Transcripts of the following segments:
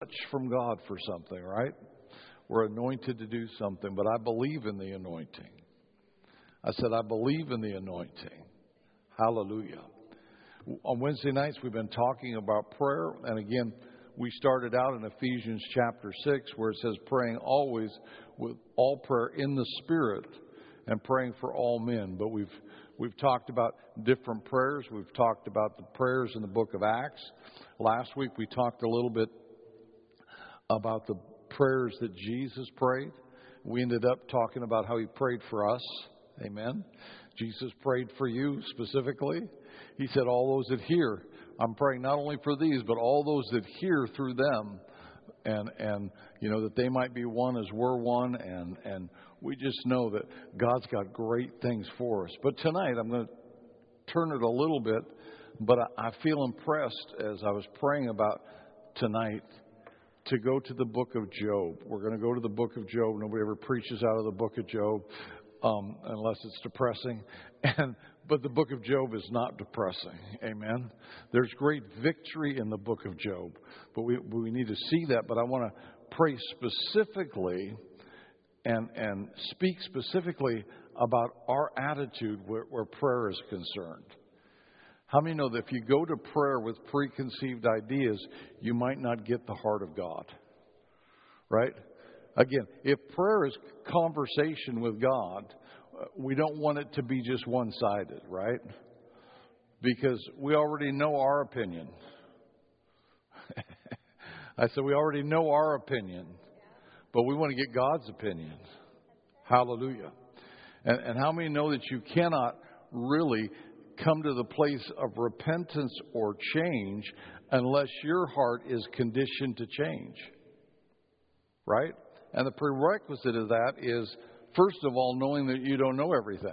touch from God for something, right? We're anointed to do something, but I believe in the anointing. I said, I believe in the anointing. Hallelujah. On Wednesday nights, we've been talking about prayer. And again, we started out in Ephesians chapter 6, where it says praying always with all prayer in the Spirit and praying for all men. But we've talked about different prayers. We've talked about the prayers in the book of Acts. Last week, we talked a little bit about the prayers that Jesus prayed. We ended up talking about how he prayed for us. Amen. Jesus prayed for you specifically. He said, all those that hear, I'm praying not only for these, but all those that hear through them. And you know, that they might be one as we're one. And we just know that God's got great things for us. But tonight, I'm going to turn it a little bit. But I feel impressed as I was praying about tonight to go to the book of Job. We're going to go to the book of Job. Nobody ever preaches out of the book of Job unless it's depressing. But the book of Job is not depressing. Amen. There's great victory in the book of Job. But we need to see that. But I want to pray specifically and speak specifically about our attitude where prayer is concerned. How many know that if you go to prayer with preconceived ideas, you might not get the heart of God? Right? Again, if prayer is conversation with God, we don't want it to be just one-sided, right? Because we already know our opinion. I said we already know our opinion, but we want to get God's opinion. Hallelujah. And how many know that you cannot really come to the place of repentance or change unless your heart is conditioned to change? Right? And the prerequisite of that is, first of all, knowing that you don't know everything.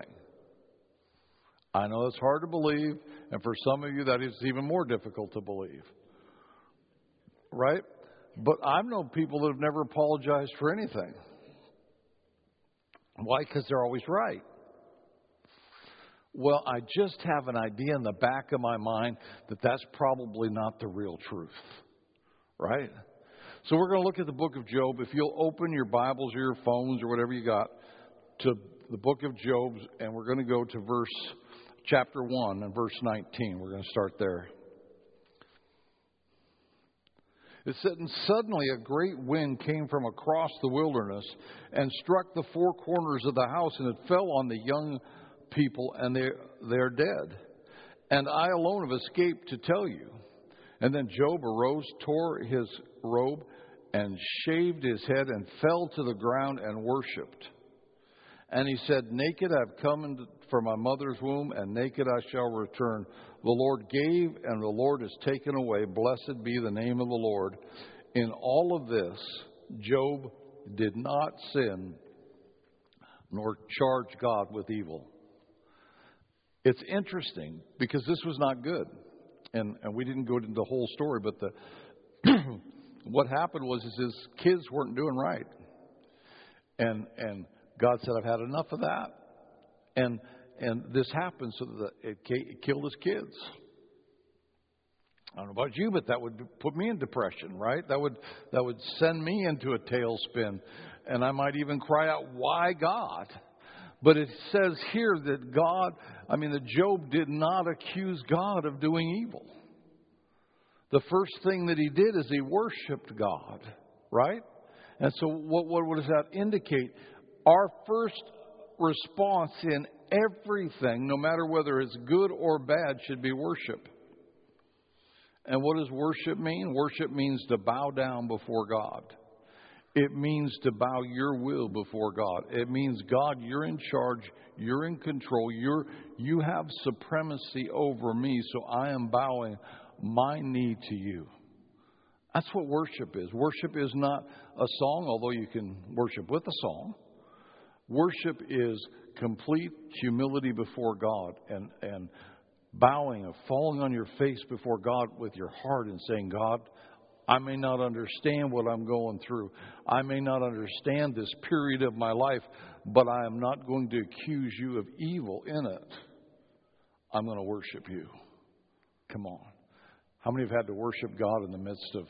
I know it's hard to believe, and for some of you that is even more difficult to believe. Right? But I've known people that have never apologized for anything. Why? Because they're always right. Well, I just have an idea in the back of my mind that that's probably not the real truth. Right? So we're going to look at the book of Job. If you'll open your Bibles or your phones or whatever you got to the book of Job, and we're going to go to chapter 1 and verse 19. We're going to start there. It said, and suddenly a great wind came from across the wilderness and struck the four corners of the house, and it fell on the young people, and they're dead. And I alone have escaped to tell you. And then Job arose, tore his robe, and shaved his head, and fell to the ground and worshipped. And he said, naked I have come from my mother's womb, and naked I shall return. The Lord gave, and the Lord has taken away. Blessed be the name of the Lord. In all of this, Job did not sin, nor charge God with evil. It's interesting, because this was not good. And we didn't go into the whole story, but what happened was his kids weren't doing right. And God said, I've had enough of that. And this happened so that it killed his kids. I don't know about you, but that would put me in depression, right? That would send me into a tailspin. And I might even cry out, why God? But it says here that that Job did not accuse God of doing evil. The first thing that he did is he worshiped God, right? And so what does that indicate? Our first response in everything, no matter whether it's good or bad, should be worship. And what does worship mean? Worship means to bow down before God. It means to bow your will before God. It means, God, you're in charge. You're in control. You have supremacy over me, so I am bowing my knee to you. That's what worship is. Worship is not a song, although you can worship with a song. Worship is complete humility before God and bowing and falling on your face before God with your heart and saying, God, I may not understand what I'm going through. I may not understand this period of my life, but I am not going to accuse you of evil in it. I'm going to worship you. Come on. How many have had to worship God in the midst of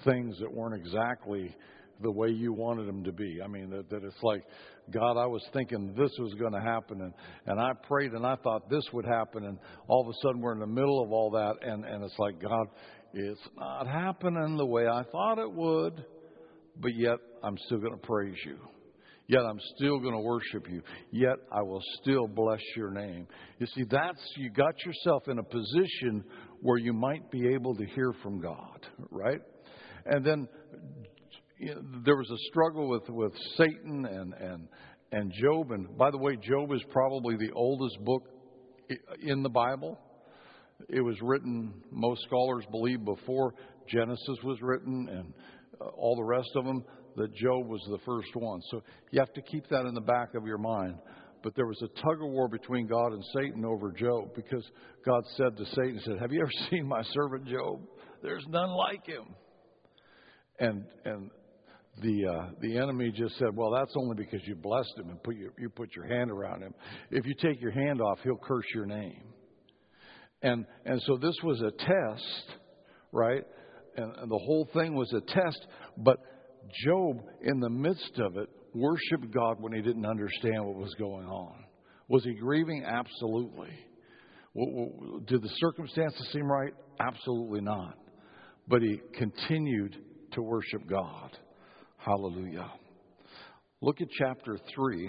things that weren't exactly the way you wanted them to be. I mean, that it's like, God, I was thinking this was going to happen, and I prayed and I thought this would happen, and all of a sudden we're in the middle of all that, and it's like, God, it's not happening the way I thought it would, but yet I'm still going to praise you. Yet I'm still going to worship you. Yet I will still bless your name. You see, you got yourself in a position where you might be able to hear from God, right? And then there was a struggle with Satan and Job. And by the way, Job is probably the oldest book in the Bible. It was written, most scholars believe, before Genesis was written, and all the rest of them, that Job was the first one. So you have to keep that in the back of your mind. But there was a tug of war between God and Satan over Job, because God said to Satan, he said, have you ever seen my servant Job? There's none like him. And the enemy just said, well, that's only because you blessed him and you put your hand around him. If you take your hand off, he'll curse your name. And so this was a test, right? And the whole thing was a test. But Job, in the midst of it, worshiped God when he didn't understand what was going on. Was he grieving? Absolutely. Did the circumstances seem right? Absolutely not. But he continued to worship God. Hallelujah. Look at chapter 3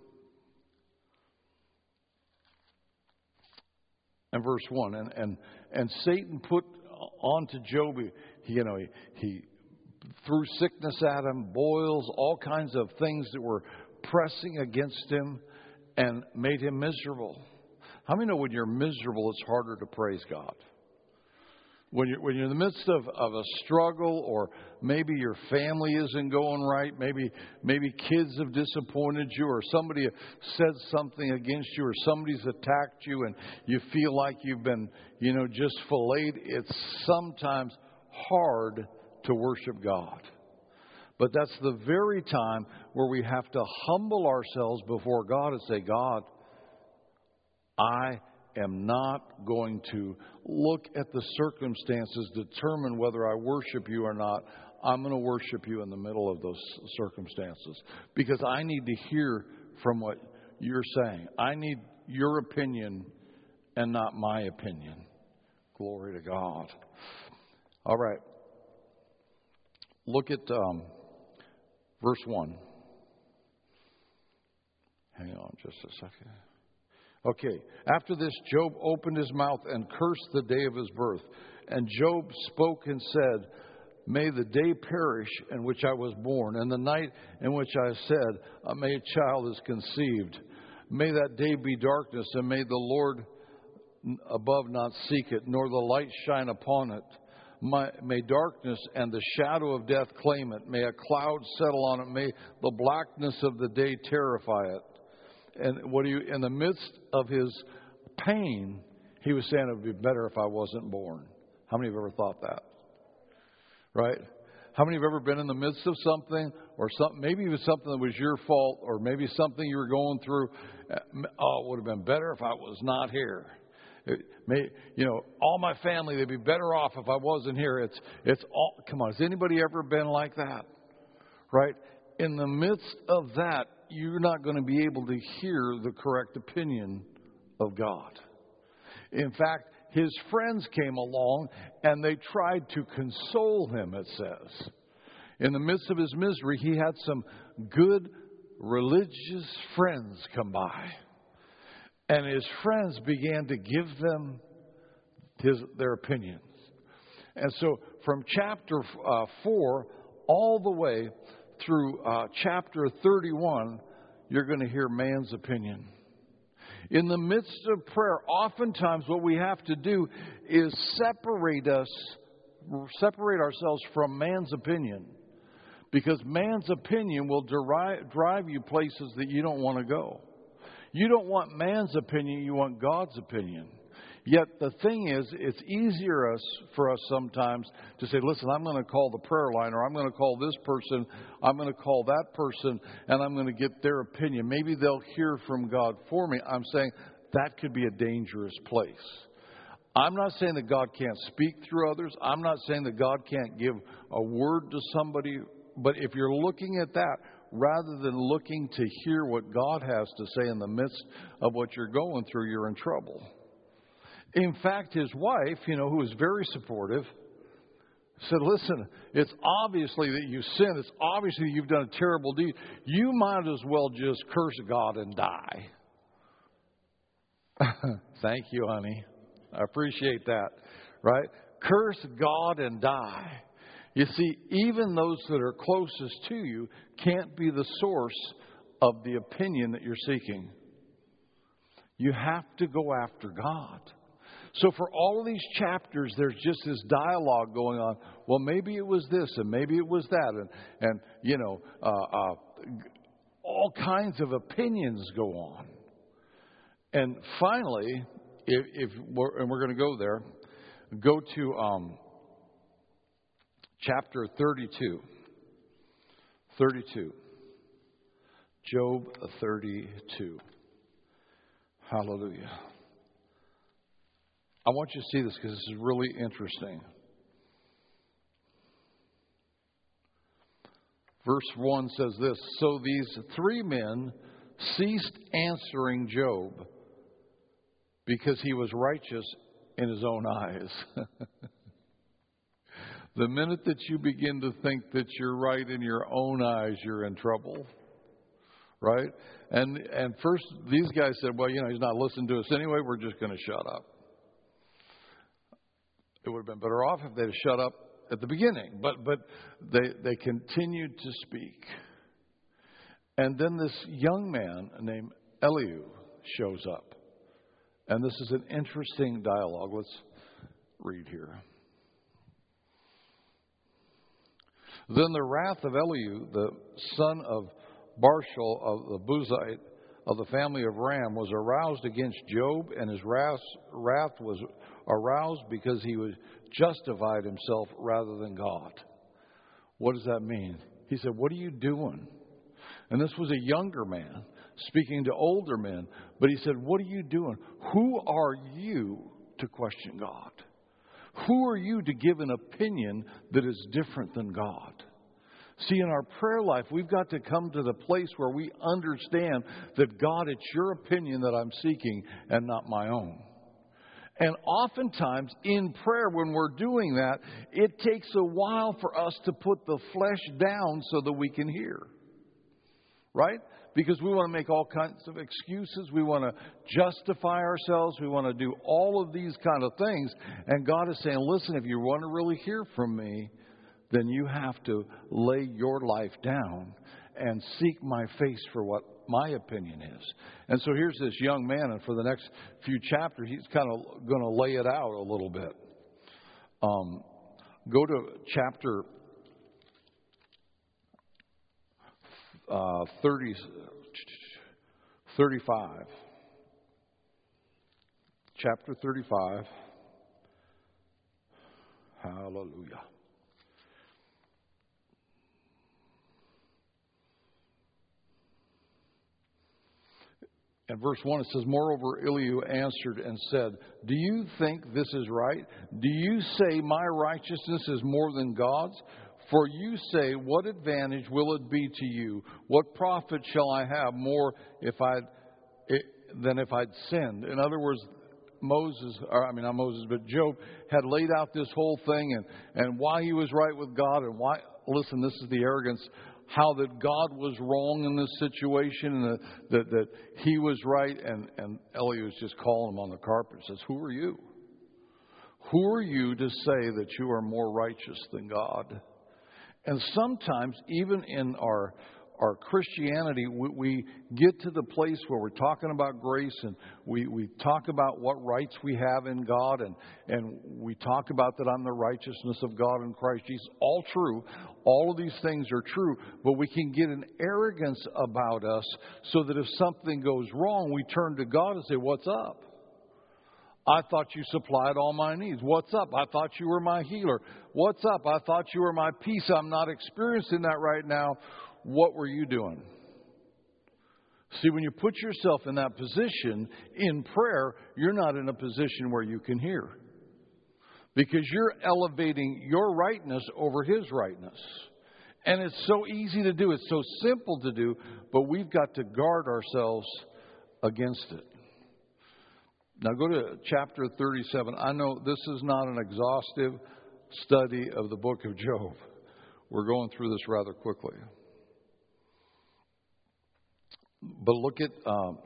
and verse 1. And Satan put onto Job, he threw sickness at him, boils, all kinds of things that were pressing against him and made him miserable. How many know when you're miserable, it's harder to praise God? When you're in the midst of a struggle, or maybe your family isn't going right, maybe kids have disappointed you, or somebody said something against you, or somebody's attacked you, and you feel like you've been, just filleted, it's sometimes hard to worship God. But that's the very time where we have to humble ourselves before God and say, God, I am not going to look at the circumstances, determine whether I worship you or not. I'm going to worship you in the middle of those circumstances, because I need to hear from what you're saying. I need your opinion and not my opinion. Glory to God. All right. Look at verse 1. Hang on just a second. Okay. After this, Job opened his mouth and cursed the day of his birth. And Job spoke and said, may the day perish in which I was born, and the night in which I said, a made child is conceived. May that day be darkness, and may the Lord above not seek it, nor the light shine upon it. May darkness and the shadow of death claim it. May a cloud settle on it. May the blackness of the day terrify it. And in the midst of his pain, he was saying it would be better if I wasn't born. How many have ever thought that? Right? How many have ever been in the midst of something, or something, maybe it was something that was your fault, or maybe something you were going through? Oh, it would have been better if I was not here. All my family, they'd be better off if I wasn't here. It's all, come on, has anybody ever been like that? Right? In the midst of that, you're not going to be able to hear the correct opinion of God. In fact, his friends came along and they tried to console him, it says. In the midst of his misery, he had some good religious friends come by. And his friends began to give them their opinions. And so from chapter 4 all the way through chapter 31, you're going to hear man's opinion. In the midst of prayer, oftentimes what we have to do is separate ourselves from man's opinion. Because man's opinion will drive you places that you don't want to go. You don't want man's opinion, you want God's opinion. Yet the thing is, it's easier for us sometimes to say, listen, I'm going to call the prayer line, or I'm going to call this person, I'm going to call that person, and I'm going to get their opinion. Maybe they'll hear from God for me. I'm saying that could be a dangerous place. I'm not saying that God can't speak through others. I'm not saying that God can't give a word to somebody. But if you're looking at that, rather than looking to hear what God has to say in the midst of what you're going through, you're in trouble. In fact, his wife, who is very supportive, said, listen, it's obviously that you sinned. It's obviously you've done a terrible deed. You might as well just curse God and die. Thank you, honey. I appreciate that, right? Curse God and die. You see, even those that are closest to you can't be the source of the opinion that you're seeking. You have to go after God. So for all of these chapters, there's just this dialogue going on. Well, maybe it was this and maybe it was that. And all kinds of opinions go on. And finally, we're going to go there, go to chapter 32. 32. Job 32. Hallelujah. I want you to see this because this is really interesting. Verse 1 says this, so these three men ceased answering Job because he was righteous in his own eyes. The minute that you begin to think that you're right in your own eyes, you're in trouble. Right? And first, these guys said, well, he's not listening to us anyway. We're just going to shut up. It would have been better off if they'd have shut up at the beginning. But they continued to speak. And then this young man named Elihu shows up. And this is an interesting dialogue. Let's read here. Then the wrath of Elihu, the son of Barshal of the Buzite of the family of Ram, was aroused against Job, and his wrath was aroused because he was justified himself rather than God. What does that mean? He said, what are you doing? And this was a younger man speaking to older men. But he said, what are you doing? Who are you to question God? Who are you to give an opinion that is different than God? See, in our prayer life, we've got to come to the place where we understand that, God, it's your opinion that I'm seeking and not my own. And oftentimes in prayer, when we're doing that, it takes a while for us to put the flesh down so that we can hear. Right? Because we want to make all kinds of excuses. We want to justify ourselves. We want to do all of these kind of things. And God is saying, listen, if you want to really hear from me, then you have to lay your life down and seek my face for what my opinion is. And so here's this young man, and for the next few chapters, he's kind of going to lay it out a little bit. Go to chapter 35. Chapter 35. Hallelujah. And verse 1, it says, moreover, Elihu answered and said, do you think this is right? Do you say my righteousness is more than God's? For you say, what advantage will it be to you? What profit shall I have more than if I'd sinned? In other words, Job had laid out this whole thing and why he was right with God and why, listen, this is the arrogance, how that God was wrong in this situation and that he was right. And Elihu was just calling him on the carpet and says, who are you? Who are you to say that you are more righteous than God? And sometimes, even in our Christianity, we get to the place where we're talking about grace and we talk about what rights we have in God and we talk about that I'm the righteousness of God in Christ Jesus. All true. All of these things are true. But we can get an arrogance about us so that if something goes wrong, we turn to God and say, what's up? I thought you supplied all my needs. What's up? I thought you were my healer. What's up? I thought you were my peace. I'm not experiencing that right now. What were you doing? See, when you put yourself in that position in prayer, you're not in a position where you can hear. because you're elevating your rightness over his rightness. And it's so easy to do. It's so simple to do, but we've got to guard ourselves against it. Now go to chapter 37. I know this is not an exhaustive study of the book of Job. We're going through this rather quickly. But look at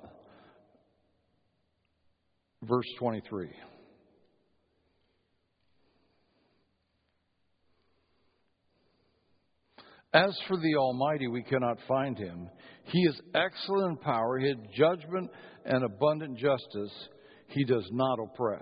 verse 23. As for the Almighty, we cannot find him. He is excellent in power, his judgment and abundant justice. He does not oppress.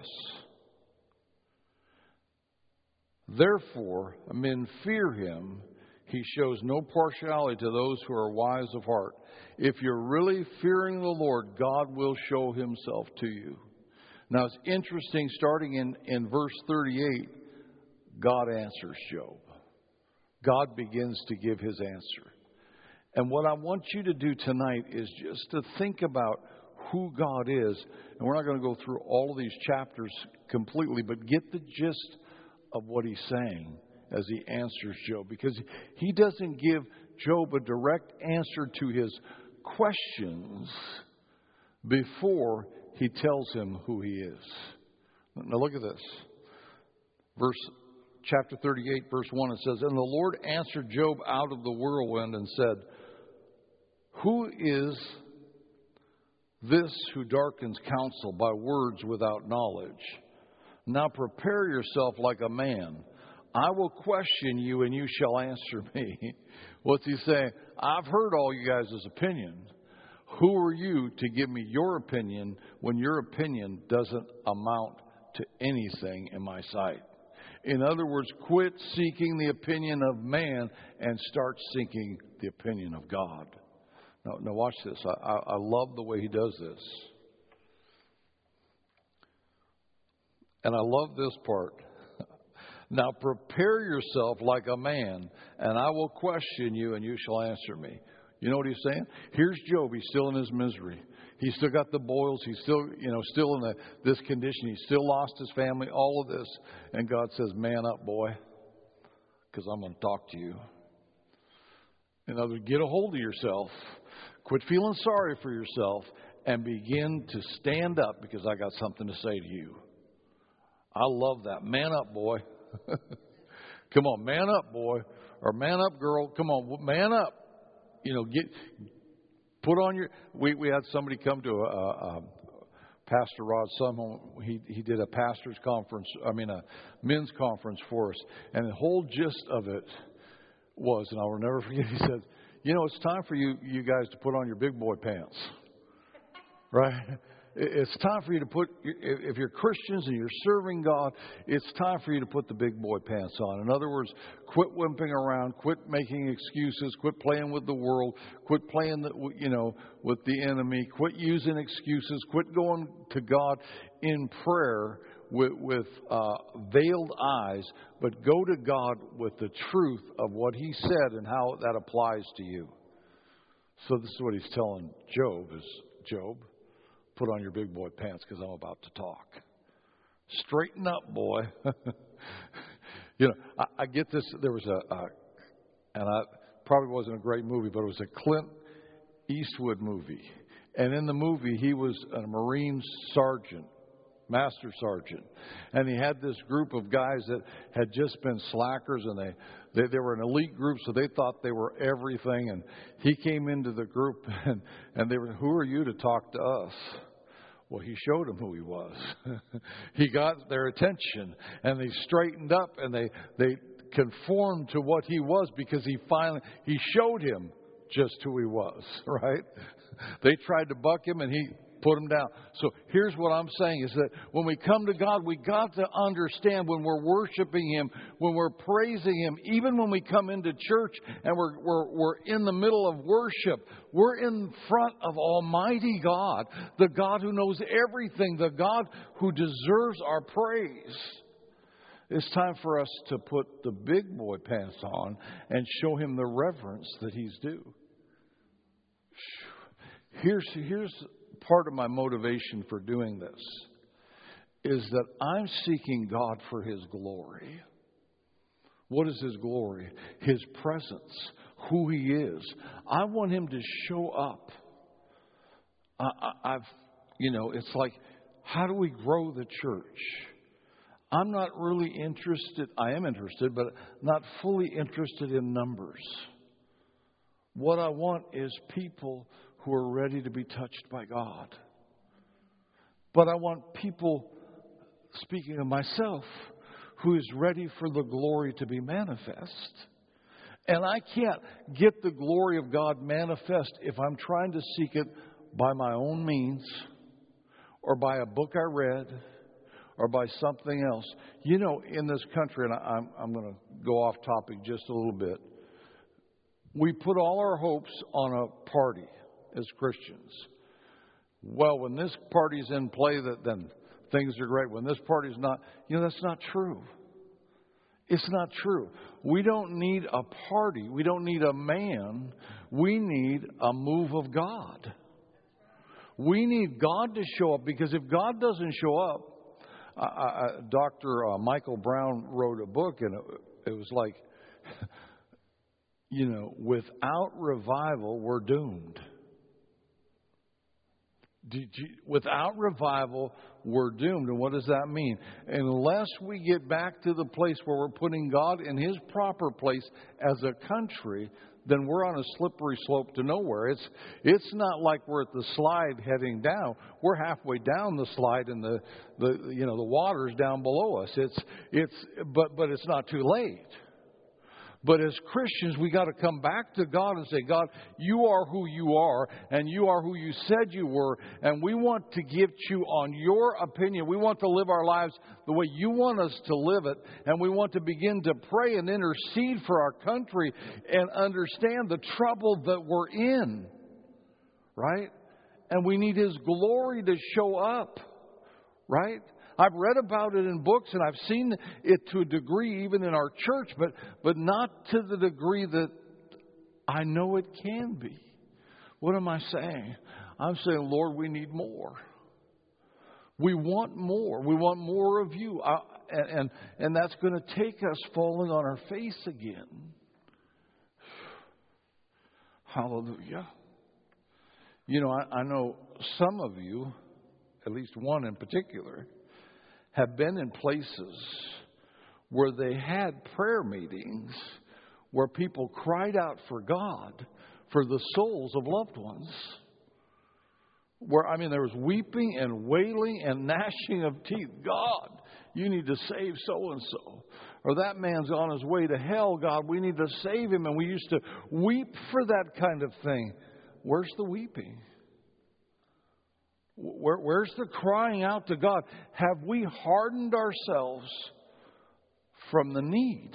Therefore, men fear him. He shows no partiality to those who are wise of heart. If you're really fearing the Lord, God will show himself to you. Now, it's interesting, starting in verse 38, God answers Job. God begins to give his answer. And what I want you to do tonight is just to think about who God is. And we're not going to go through all of these chapters completely, but get the gist of what he's saying as he answers Job. Because he doesn't give Job a direct answer to his questions before he tells him who he is. Now look at this. Chapter 38, verse 1, it says, And the Lord answered Job out of the whirlwind and said, Who is this who darkens counsel by words without knowledge? Now prepare yourself like a man. I will question you and you shall answer me. What's he saying? I've heard all you guys' opinions. Who are you to give me your opinion when your opinion doesn't amount to anything in my sight? In other words, quit seeking the opinion of man and start seeking the opinion of God. Now watch this. I love the way he does this. And I love this part. Now prepare yourself like a man, and I will question you, and you shall answer me. You know what he's saying? Here's Job. He's still in his misery. He's still got the boils. He's still in this condition. He's still lost his family, all of this. And God says, man up, boy, because I'm going to talk to you. In other words, get a hold of yourself. Quit feeling sorry for yourself and begin to stand up because I got something to say to you. I love that. Man up, boy. Come on, man up, boy. Or man up, girl. Come on, man up. Put on your. We had somebody come to Pastor Rod Sumholm. He did a pastor's conference. A men's conference for us, and the whole gist of it was, and I will never forget. He said, it's time for you guys to put on your big boy pants, right? It's time for you to put, if you're Christians and you're serving God, it's time for you to put the big boy pants on. In other words, quit wimping around, quit making excuses, quit playing with the world, quit playing, with the enemy, quit using excuses, quit going to God in prayer with veiled eyes, but go to God with the truth of what he said and how that applies to you. So this is what he's telling Job is, Job, put on your big boy pants because I'm about to talk. Straighten up, boy. I get this. There was and I probably wasn't a great movie, but it was a Clint Eastwood movie. And in the movie, he was a Marine sergeant, master sergeant. And he had this group of guys that had just been slackers, and they were an elite group, so they thought they were everything. And he came into the group, and they were, who are you to talk to us? Well, he showed them who he was. He got their attention, and they straightened up, and they conformed to what he was because he showed him just who he was, right? They tried to buck him, and he put him down. So here's what I'm saying is that when we come to God, we got to understand when we're worshiping him, when we're praising him, even when we come into church and we're in the middle of worship, we're in front of Almighty God, the God who knows everything, the God who deserves our praise. It's time for us to put the big boy pants on and show him the reverence that he's due. Here's part of my motivation for doing this is that I'm seeking God for His glory. What is His glory? His presence, who He is. I want Him to show up. It's like, how do we grow the church? I'm not really interested. I am interested, but not fully interested in numbers. What I want is people who are ready to be touched by God. But I want people, speaking of myself, who is ready for the glory to be manifest. And I can't get the glory of God manifest if I'm trying to seek it by my own means, or by a book I read, or by something else. You know, in this country, and I'm going to go off topic just a little bit, we put all our hopes on a party as Christians. Well, when this party's in play, then things are great. When this party's not, that's not true. It's not true. We don't need a party. We don't need a man. We need a move of God. We need God to show up, because if God doesn't show up, Dr. Michael Brown wrote a book, and it was like, without revival, we're doomed. Without revival, we're doomed. And what does that mean? Unless we get back to the place where we're putting God in His proper place as a country, then we're on a slippery slope to nowhere. It's not like we're at the slide heading down. We're halfway down the slide, and the water's down below us. But it's not too late. But as Christians, we got to come back to God and say, God, you are who you are, and you are who you said you were, and we want to give you on your opinion. We want to live our lives the way you want us to live it, and we want to begin to pray and intercede for our country and understand the trouble that we're in, right? And we need His glory to show up, right? I've read about it in books, and I've seen it to a degree even in our church, but not to the degree that I know it can be. What am I saying? I'm saying, Lord, we need more. We want more. We want more of you. And that's going to take us falling on our face again. Hallelujah. I know some of you, at least one in particular, have been in places where they had prayer meetings where people cried out for God for the souls of loved ones. There was weeping and wailing and gnashing of teeth. God, you need to save so-and-so. Or that man's on his way to hell. God, we need to save him. And we used to weep for that kind of thing. Where's the weeping? Where's the crying out to God? Have we hardened ourselves from the need?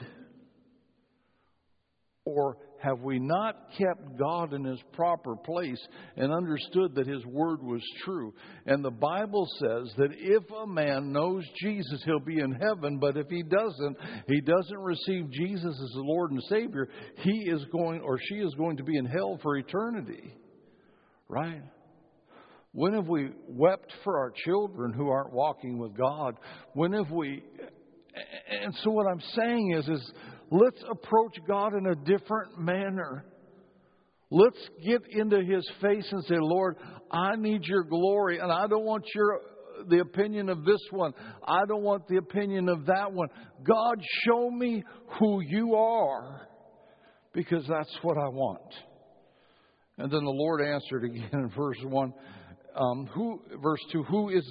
Or have we not kept God in His proper place and understood that His word was true? And the Bible says that if a man knows Jesus, he'll be in heaven. But if he doesn't receive Jesus as the Lord and Savior, he is going, or she is going to be in hell for eternity. Right? When have we wept for our children who aren't walking with God? When have we... And so what I'm saying is let's approach God in a different manner. Let's get into His face and say, Lord, I need your glory, and I don't want the opinion of this one. I don't want the opinion of that one. God, show me who you are, because that's what I want. And then the Lord answered again in verse 1. Verse 2, who is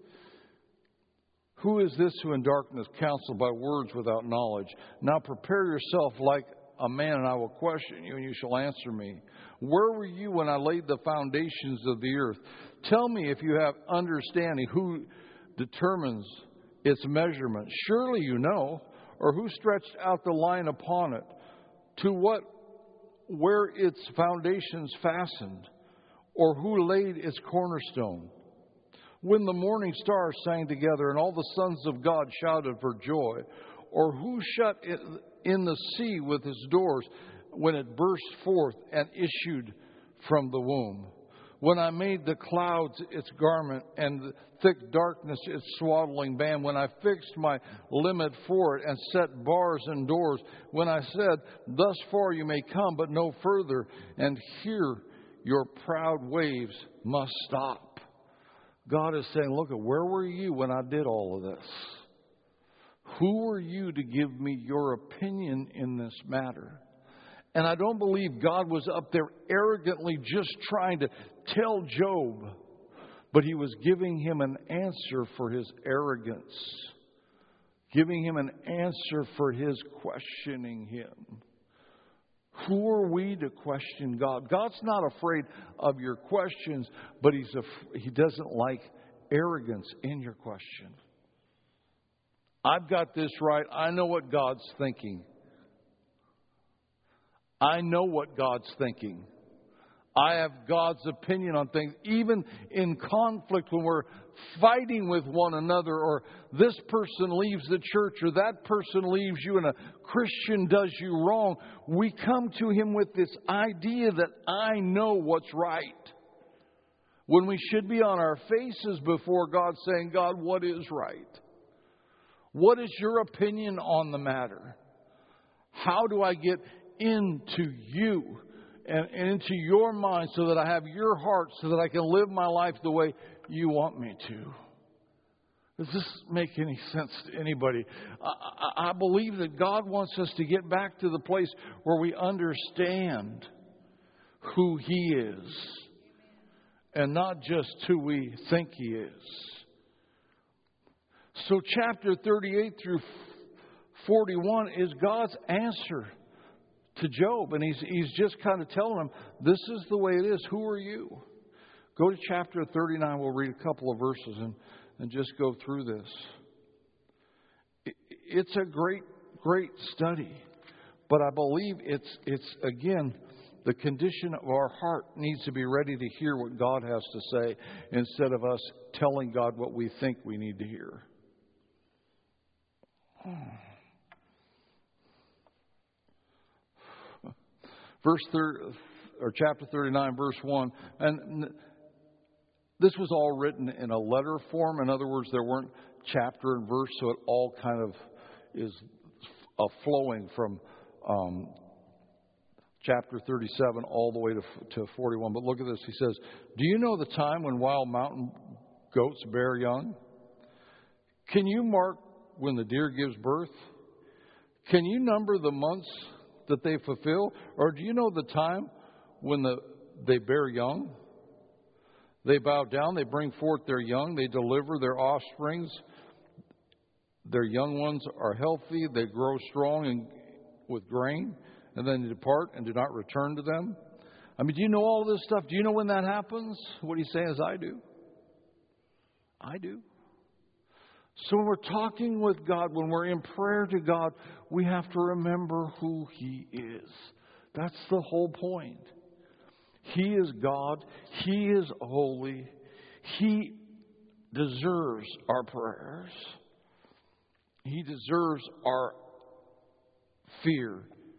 this who in darkness counsel by words without knowledge? Now prepare yourself like a man, and I will question you, and you shall answer me. Where were you when I laid the foundations of the earth? Tell me if you have understanding, who determines its measurement? Surely you know, or who stretched out the line upon it? Where its foundations fastened? Or who laid its cornerstone? When the morning stars sang together and all the sons of God shouted for joy? Or who shut in the sea with its doors when it burst forth and issued from the womb? When I made the clouds its garment and the thick darkness its swaddling band, when I fixed my limit for it and set bars and doors, when I said, thus far you may come, but no further, and here your proud waves must stop. God is saying, look, where were you when I did all of this? Who are you to give me your opinion in this matter? And I don't believe God was up there arrogantly just trying to tell Job, but He was giving him an answer for his arrogance, giving him an answer for his questioning Him. Who are we to question God? God's not afraid of your questions, but He doesn't like arrogance in your question. I've got this right. I know what God's thinking. I know what God's thinking. I have God's opinion on things. Even in conflict, when we're fighting with one another, or this person leaves the church, or that person leaves you, and a Christian does you wrong, we come to Him with this idea that I know what's right. When we should be on our faces before God saying, God, what is right? What is your opinion on the matter? How do I get into you and into your mind so that I have your heart, so that I can live my life the way you want me to? Does this make any sense to anybody? I believe that God wants us to get back to the place where we understand who He is and not just who we think He is. So chapter 38 through 41 is God's answer to Job. And he's just kind of telling him, this is the way it is. Who are you? Go to chapter 39. We'll read a couple of verses and just go through this. It's a great, great study. But I believe it's again, the condition of our heart needs to be ready to hear what God has to say instead of us telling God what we think we need to hear. Chapter 39, verse 1. And this was all written in a letter form. In other words, there weren't chapter and verse, so it all kind of is flowing from chapter 37 all the way to 41. But look at this. He says, do you know the time when wild mountain goats bear young? Can you mark when the deer gives birth? Can you number the months that they fulfill? Or do you know the time when they bear young? They bow down, they bring forth their young, they deliver their offsprings. Their young ones are healthy, they grow strong and with grain, and then they depart and do not return to them. I mean, do you know all this stuff? Do you know when that happens? What he's saying is, I do. I do. So when we're talking with God, when we're in prayer to God, we have to remember who He is. That's the whole point. He is God. He is holy. He deserves our prayers. He deserves our fear.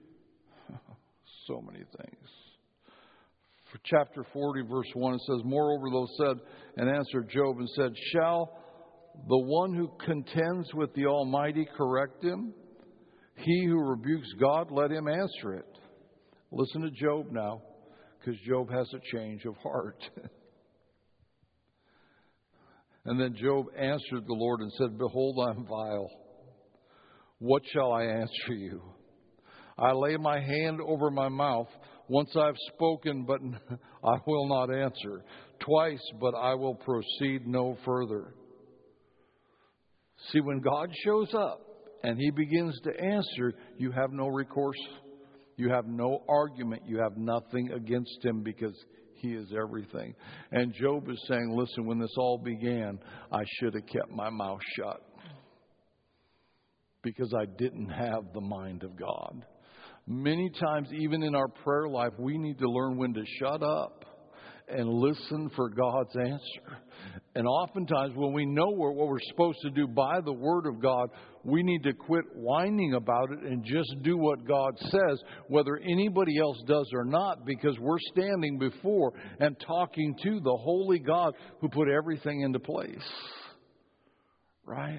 So many things. For chapter 40, verse 1, it says, moreover, those said and answered Job and said, shall the one who contends with the Almighty correct him? He who rebukes God, let him answer it. Listen to Job now, because Job has a change of heart. And then Job answered the Lord and said, behold, I am vile. What shall I answer you? I lay my hand over my mouth. Once I've spoken, but I will not answer. Twice, but I will proceed no further. See, when God shows up and He begins to answer, you have no recourse. You have no argument. You have nothing against Him because He is everything. And Job is saying, listen, when this all began, I should have kept my mouth shut because I didn't have the mind of God. Many times, even in our prayer life, we need to learn when to shut up and listen for God's answer. And oftentimes when we know what we're supposed to do by the Word of God, we need to quit whining about it and just do what God says, whether anybody else does or not, because we're standing before and talking to the holy God who put everything into place. Right?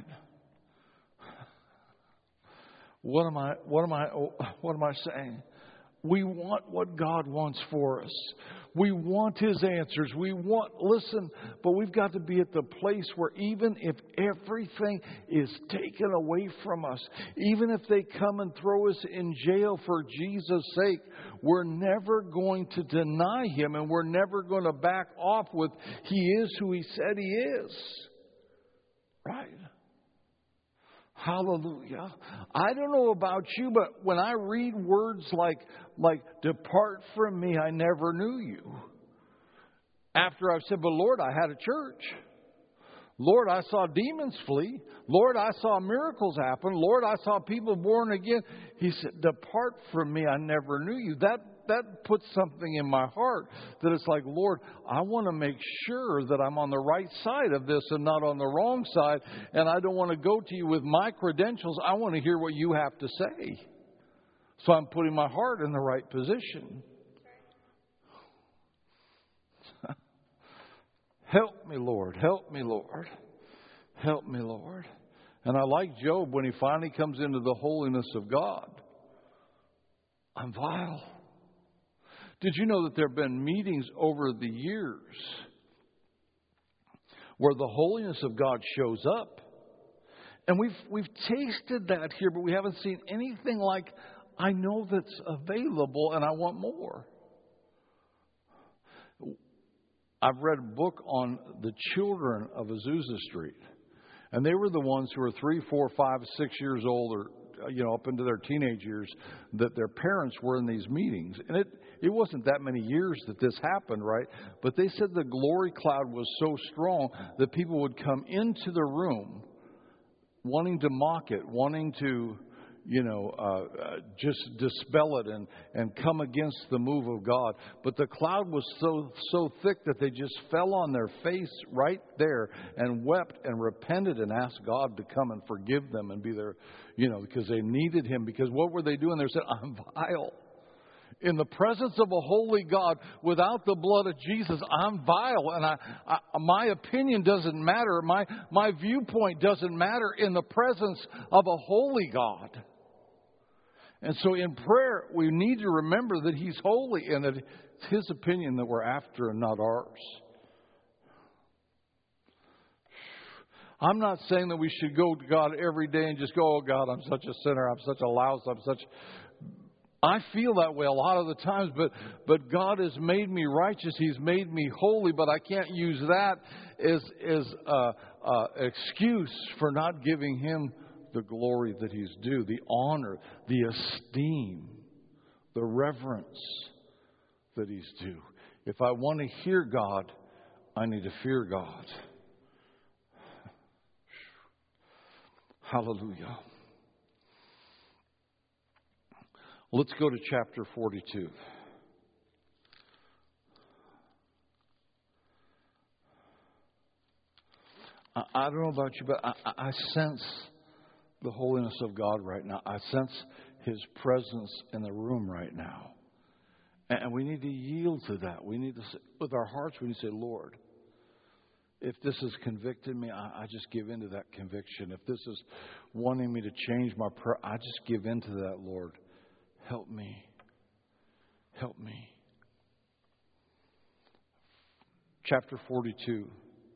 What am I saying? We want what God wants for us. We want His answers. Listen, but we've got to be at the place where even if everything is taken away from us, even if they come and throw us in jail for Jesus' sake, we're never going to deny Him, and we're never going to back off with He is who He said He is. Right? Hallelujah. I don't know about you, but when I read words like depart from me, I never knew you. After I've said, but Lord, I had a church. Lord, I saw demons flee. Lord, I saw miracles happen. Lord, I saw people born again. He said, depart from me, I never knew you. That puts something in my heart that it's like, Lord, I want to make sure that I'm on the right side of this and not on the wrong side. And I don't want to go to you with my credentials. I want to hear what you have to say. So I'm putting my heart in the right position. Help me, Lord. Help me, Lord. Help me, Lord. And I like Job when he finally comes into the holiness of God. I'm vile. Did you know that there have been meetings over the years where the holiness of God shows up? And we've tasted that here, but we haven't seen anything like, I know that's available and I want more. I've read a book on the children of Azusa Street. And they were the ones who were 3, 4, 5, 6 years old, or up into their teenage years, that their parents were in these meetings. And it wasn't that many years that this happened, right? But they said the glory cloud was so strong that people would come into the room wanting to mock it, wanting to, just dispel it and come against the move of God. But the cloud was so thick that they just fell on their face right there and wept and repented and asked God to come and forgive them and be there, because they needed Him. Because what were they doing? They said, I'm vile. In the presence of a holy God, without the blood of Jesus, I'm vile. And my opinion doesn't matter. My viewpoint doesn't matter in the presence of a holy God. And so in prayer, we need to remember that He's holy and that it's His opinion that we're after and not ours. I'm not saying that we should go to God every day and just go, oh God, I'm such a sinner, I'm such a louse, I feel that way a lot of the times, but God has made me righteous. He's made me holy, but I can't use that as excuse for not giving Him the glory that He's due, the honor, the esteem, the reverence that He's due. If I want to hear God, I need to fear God. Hallelujah. Let's go to chapter 42. I don't know about you, but I sense the holiness of God right now. I sense His presence in the room right now. And we need to yield to that. We need to, with our hearts, we need to say, Lord, if this has convicted me, I just give in to that conviction. If this is wanting me to change my prayer, I just give in to that, Lord. Help me. Help me. Chapter 42.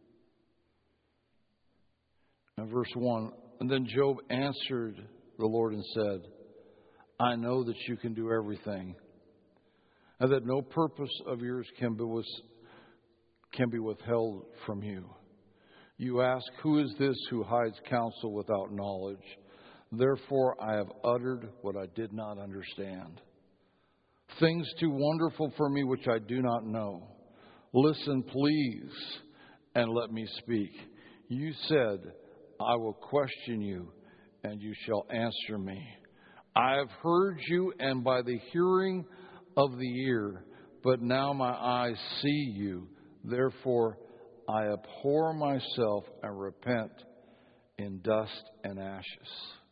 And verse 1. And then Job answered the Lord and said, I know that you can do everything, and that no purpose of yours can be withheld from you. You ask, who is this who hides counsel without knowledge? Therefore I have uttered what I did not understand. Things too wonderful for me which I do not know. Listen, please, and let me speak. You said, I will question you, and you shall answer me. I have heard you, and by the hearing of the ear, but now my eyes see you. Therefore I abhor myself and repent in dust and ashes.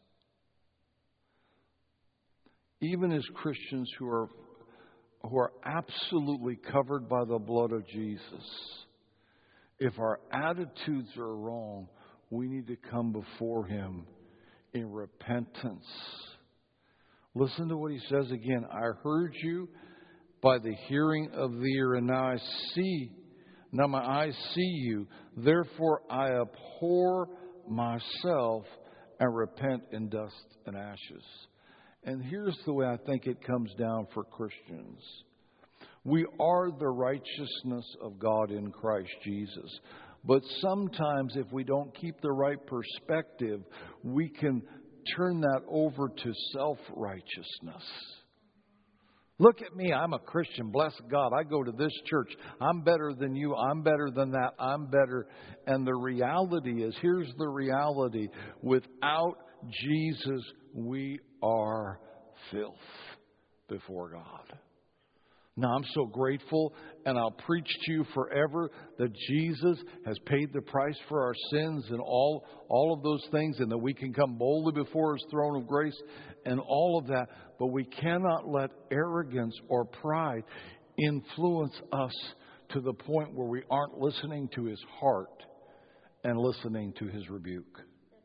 even as Christians who are absolutely covered by the blood of Jesus, if our attitudes are wrong, we need to come before Him in repentance. Listen to what He says again. I heard you by the hearing of the ear, and now my eyes see you. Therefore I abhor myself and repent in dust and ashes. And here's the way I think it comes down for Christians. We are the righteousness of God in Christ Jesus. But sometimes if we don't keep the right perspective, we can turn that over to self-righteousness. Look at me, I'm a Christian, bless God. I go to this church. I'm better than you. I'm better than that. I'm better. And the reality is, here's the reality. Without Jesus, we are filth before God. Now, I'm so grateful, and I'll preach to you forever that Jesus has paid the price for our sins and all of those things, and that we can come boldly before His throne of grace and all of that. But we cannot let arrogance or pride influence us to the point where we aren't listening to His heart and listening to His rebuke.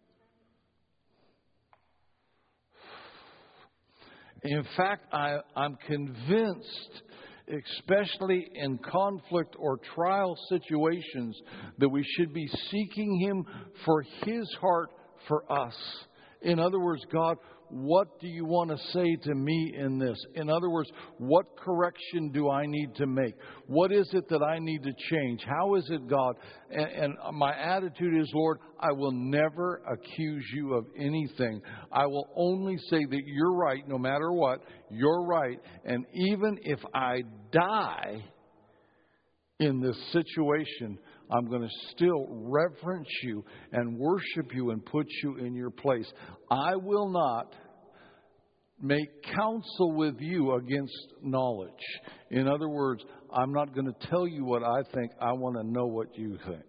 In fact, I'm convinced, especially in conflict or trial situations, that we should be seeking Him for His heart for us. In other words, God, what do you want to say to me in this? In other words, what correction do I need to make? What is it that I need to change? How is it, God? And my attitude is, Lord, I will never accuse you of anything. I will only say that you're right no matter what. You're right. And even if I die in this situation, I'm going to still reverence you and worship you and put you in your place. I will not make counsel with you against knowledge. In other words, I'm not going to tell you what I think. I want to know what you think.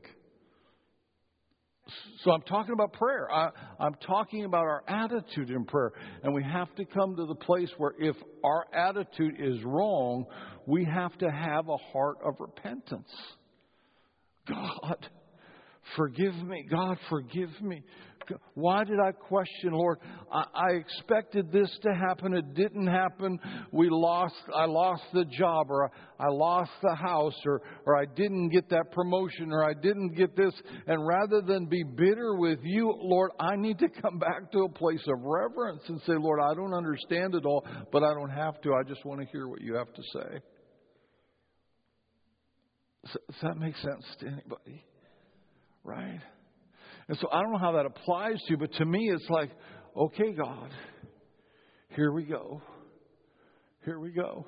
So I'm talking about prayer. I'm talking about our attitude in prayer. And we have to come to the place where if our attitude is wrong, we have to have a heart of repentance. God, forgive me. God, forgive me. Why did I question, Lord? I expected this to happen. It didn't happen. I lost the job, or I lost the house, or I didn't get that promotion, or I didn't get this. And rather than be bitter with you, Lord, I need to come back to a place of reverence and say, Lord, I don't understand it all, but I don't have to. I just want to hear what you have to say. Does that make sense to anybody? Right? And so I don't know how that applies to you, but to me it's like, okay, God, here we go. Here we go.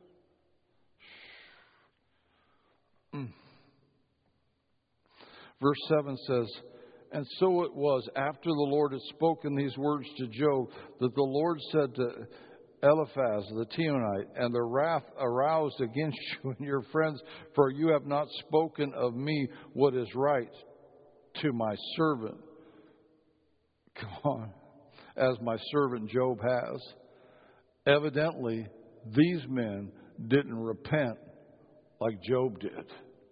Verse 7 says, and so it was after the Lord had spoken these words to Job that the Lord said to Eliphaz the Temanite, and the wrath aroused against you and your friends, for you have not spoken of me what is right to my servant. Come on. As my servant Job has. Evidently, these men didn't repent like Job did.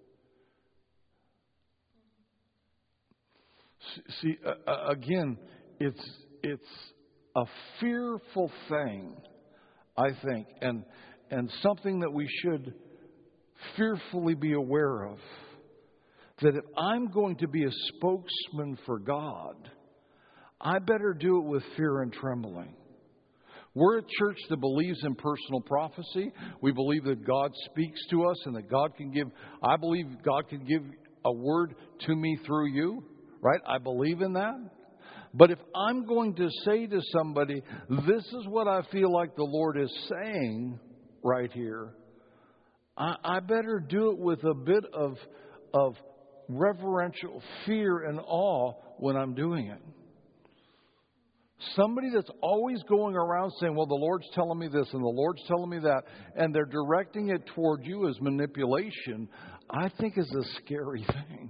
See, again, it's a fearful thing, I think, and something that we should fearfully be aware of. That if I'm going to be a spokesman for God, I better do it with fear and trembling. We're a church that believes in personal prophecy. We believe that God speaks to us and that God can give, I believe God can give a word to me through you, right? I believe in that. But if I'm going to say to somebody, this is what I feel like the Lord is saying right here, I better do it with a bit of reverential fear and awe when I'm doing it. Somebody that's always going around saying, well, the Lord's telling me this and the Lord's telling me that, and they're directing it toward you as manipulation, I think is a scary thing.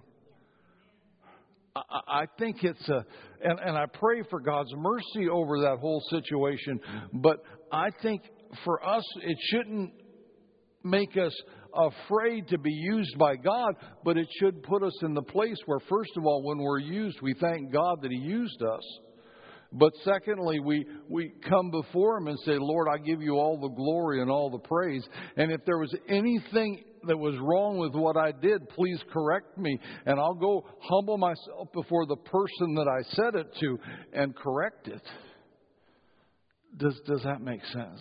I think it's and I pray for God's mercy over that whole situation, but I think for us, it shouldn't make us afraid to be used by God, but it should put us in the place where, first of all, when we're used, we thank God that He used us. But secondly, we come before Him and say, Lord, I give you all the glory and all the praise. And if there was anything that was wrong with what I did, please correct me. And I'll go humble myself before the person that I said it to and correct it. Does that make sense?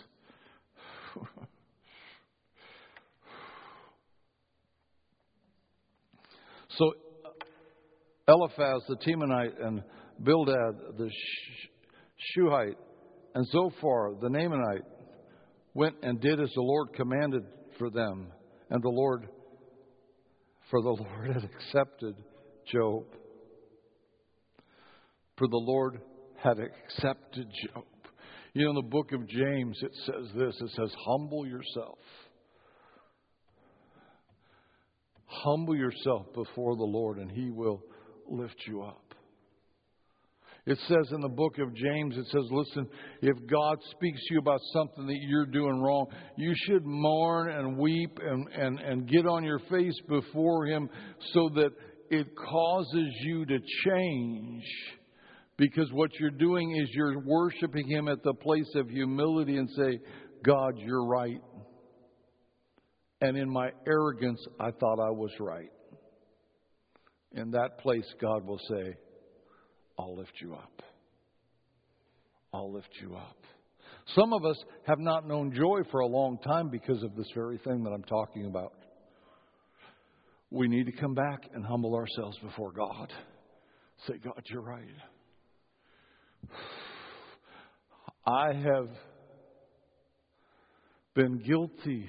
So Eliphaz the Temanite and Bildad the Shuhite and Zophar the Naamanite went and did as the Lord commanded for them. And the Lord had accepted Job. For the Lord had accepted Job. You know, in the book of James, it says this. It says, humble yourself. Humble yourself before the Lord, and He will lift you up. It says in the book of James, it says, listen, if God speaks to you about something that you're doing wrong, you should mourn and weep and get on your face before Him so that it causes you to change. Because what you're doing is you're worshiping Him at the place of humility and say, God, you're right. And in my arrogance, I thought I was right. In that place, God will say, I'll lift you up. I'll lift you up. Some of us have not known joy for a long time because of this very thing that I'm talking about. We need to come back and humble ourselves before God. Say, God, you're right. I have been guilty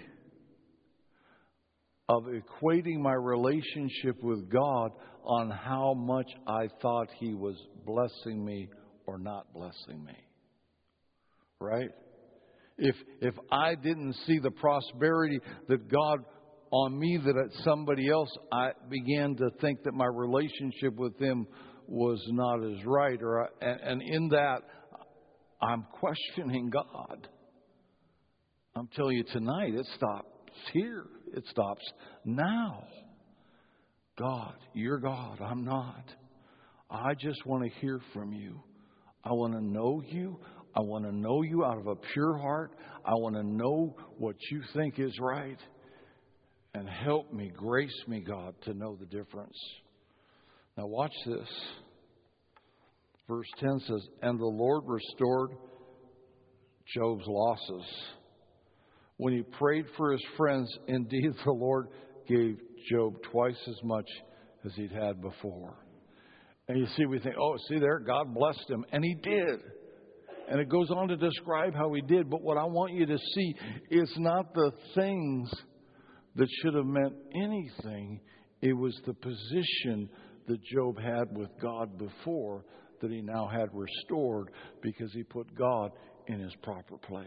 of equating my relationship with God on how much I thought He was blessing me or not blessing me. Right? If I didn't see the prosperity that God on me that at somebody else, I began to think that my relationship with Him was not as right. And in that, I'm questioning God. I'm telling you tonight, it stops here. It stops now. God, you're God. I'm not. I just want to hear from you. I want to know you. I want to know you out of a pure heart. I want to know what you think is right. And help me, grace me, God, to know the difference. Now watch this. Verse 10 says, and the Lord restored Job's losses. When he prayed for his friends, indeed the Lord gave Job twice as much as he'd had before. And you see, we think, oh, see there, God blessed him. And He did. And it goes on to describe how He did. But what I want you to see is not the things that should have meant anything. It was the position that Job had with God before that he now had restored because he put God in His proper place.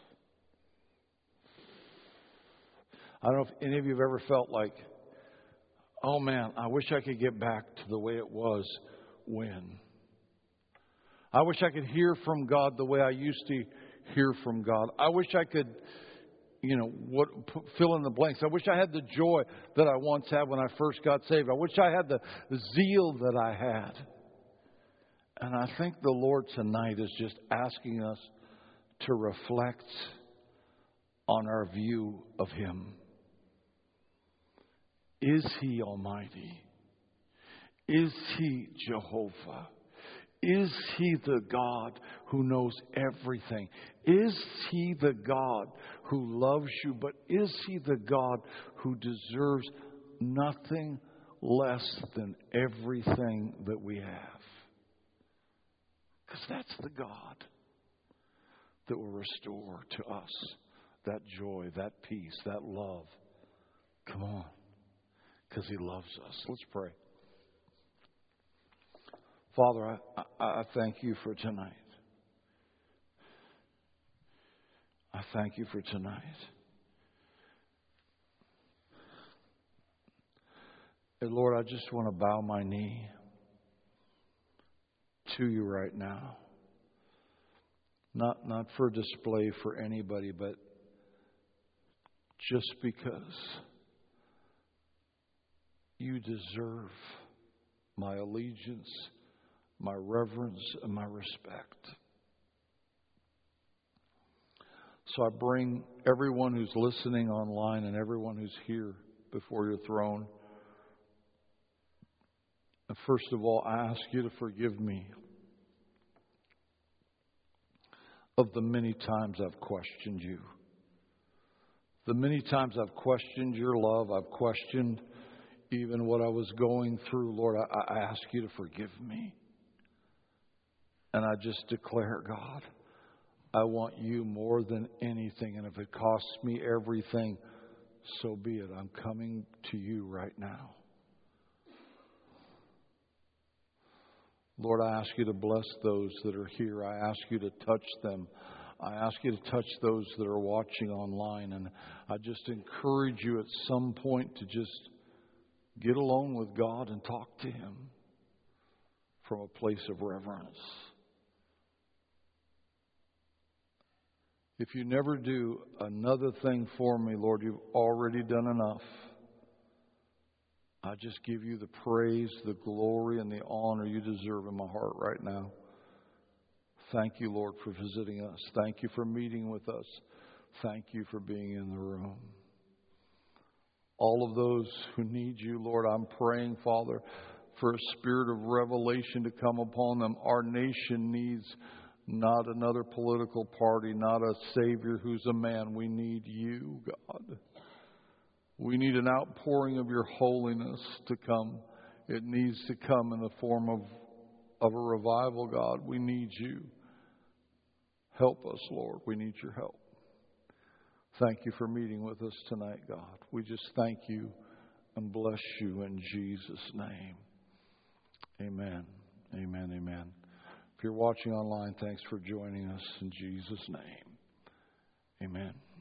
I don't know if any of you have ever felt like, oh man, I wish I could get back to the way it was when. I wish I could hear from God the way I used to hear from God. I wish I could, fill in the blanks. I wish I had the joy that I once had when I first got saved. I wish I had the zeal that I had. And I think the Lord tonight is just asking us to reflect on our view of Him. Is He Almighty? Is He Jehovah? Is He the God who knows everything? Is He the God who loves you? But is He the God who deserves nothing less than everything that we have? Because that's the God that will restore to us that joy, that peace, that love. Come on. Because He loves us. Let's pray. Father, I thank You for tonight. I thank You for tonight. And Lord, I just want to bow my knee to You right now. Not for display for anybody, but just because you deserve my allegiance, my reverence, and my respect. So I bring everyone who's listening online and everyone who's here before your throne. And first of all, I ask you to forgive me of the many times I've questioned you. The many times I've questioned your love. I've questioned even what I was going through. Lord, I ask you to forgive me. And I just declare, God, I want you more than anything. And if it costs me everything, so be it. I'm coming to you right now. Lord, I ask you to bless those that are here. I ask you to touch them. I ask you to touch those that are watching online. And I just encourage you at some point to just get alone with God and talk to Him from a place of reverence. If you never do another thing for me, Lord, you've already done enough. I just give you the praise, the glory, and the honor you deserve in my heart right now. Thank you, Lord, for visiting us. Thank you for meeting with us. Thank you for being in the room. All of those who need you, Lord, I'm praying, Father, for a spirit of revelation to come upon them. Our nation needs not another political party, not a Savior who's a man. We need you, God. We need an outpouring of your holiness to come. It needs to come in the form of a revival, God. We need you. Help us, Lord. We need your help. Thank you for meeting with us tonight, God. We just thank you and bless you in Jesus' name. Amen. Amen. Amen. If you're watching online, thanks for joining us in Jesus' name. Amen.